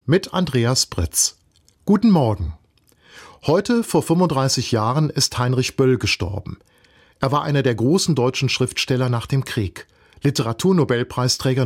Mit Andreas Britz. Guten Morgen. Heute vor 35 Jahren ist Heinrich Böll gestorben. Er war einer der großen deutschen Schriftsteller nach dem Krieg, Literaturnobelpreisträger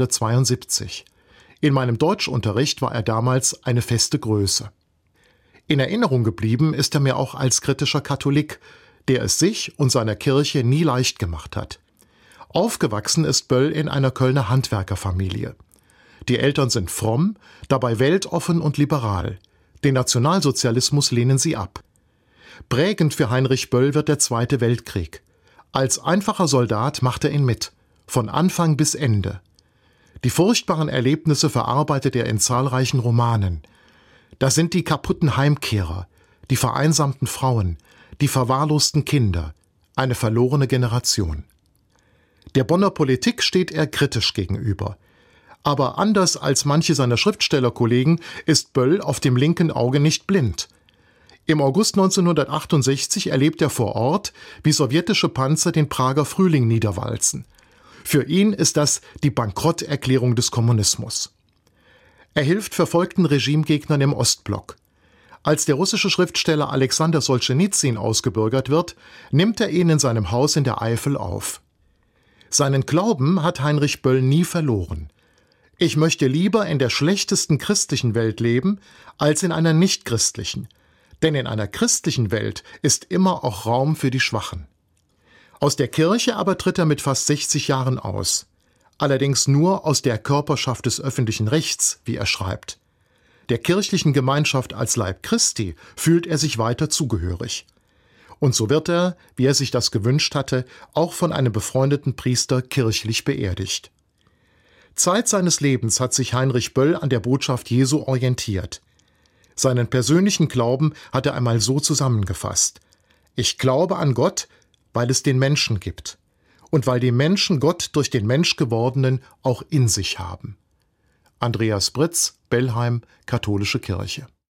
1972. In meinem Deutschunterricht war er damals eine feste Größe. In Erinnerung geblieben ist er mir auch als kritischer Katholik, der es sich und seiner Kirche nie leicht gemacht hat. Aufgewachsen ist Böll in einer Kölner Handwerkerfamilie. Die Eltern sind fromm, dabei weltoffen und liberal. Den Nationalsozialismus lehnen sie ab. Prägend für Heinrich Böll wird der Zweite Weltkrieg. Als einfacher Soldat macht er ihn mit, von Anfang bis Ende. Die furchtbaren Erlebnisse verarbeitet er in zahlreichen Romanen. Das sind die kaputten Heimkehrer, die vereinsamten Frauen, die verwahrlosten Kinder, eine verlorene Generation. Der Bonner Politik steht er kritisch gegenüber. Aber anders als manche seiner Schriftstellerkollegen ist Böll auf dem linken Auge nicht blind. Im August 1968 erlebt er vor Ort, wie sowjetische Panzer den Prager Frühling niederwalzen. Für ihn ist das die Bankrotterklärung des Kommunismus. Er hilft verfolgten Regimegegnern im Ostblock. Als der russische Schriftsteller Alexander Solschenizyn ausgebürgert wird, nimmt er ihn in seinem Haus in der Eifel auf. Seinen Glauben hat Heinrich Böll nie verloren. Ich möchte lieber in der schlechtesten christlichen Welt leben, als in einer nicht-christlichen. Denn in einer christlichen Welt ist immer auch Raum für die Schwachen. Aus der Kirche aber tritt er mit fast 60 Jahren aus. Allerdings nur aus der Körperschaft des öffentlichen Rechts, wie er schreibt. Der kirchlichen Gemeinschaft als Leib Christi fühlt er sich weiter zugehörig. Und so wird er, wie er sich das gewünscht hatte, auch von einem befreundeten Priester kirchlich beerdigt. Zeit seines Lebens hat sich Heinrich Böll an der Botschaft Jesu orientiert. Seinen persönlichen Glauben hat er einmal so zusammengefasst: Ich glaube an Gott, weil es den Menschen gibt und weil die Menschen Gott durch den Menschgewordenen auch in sich haben. Andreas Britz, Bellheim, Katholische Kirche.